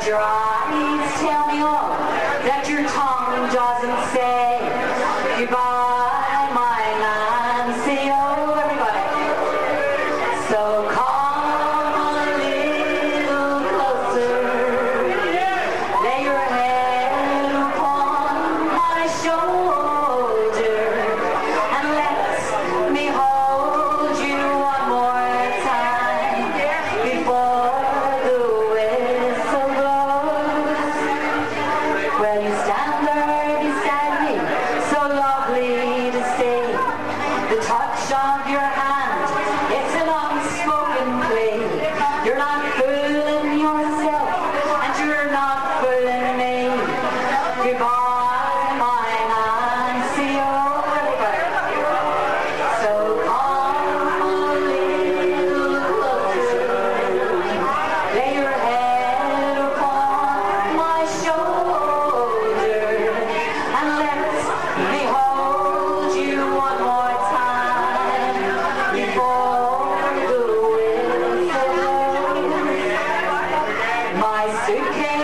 Shut your eyes, tell me all that your tongue doesn't say. Goodbye, my Nancy, oh everybody. So come a little closer, lay your head upon my shoulder, and let me hold you one more time before the whistle blows. Well, you stand there beside me, so lovely to see. The touch of your hand, it's an unspoken plea. You're not fooling yourself, and you're not fooling me. Goodbye, my Nancy, oh everybody. So come a little closer, lay your head upon my shoulder, and let me hold you one more time before the whistle blows. My suitcase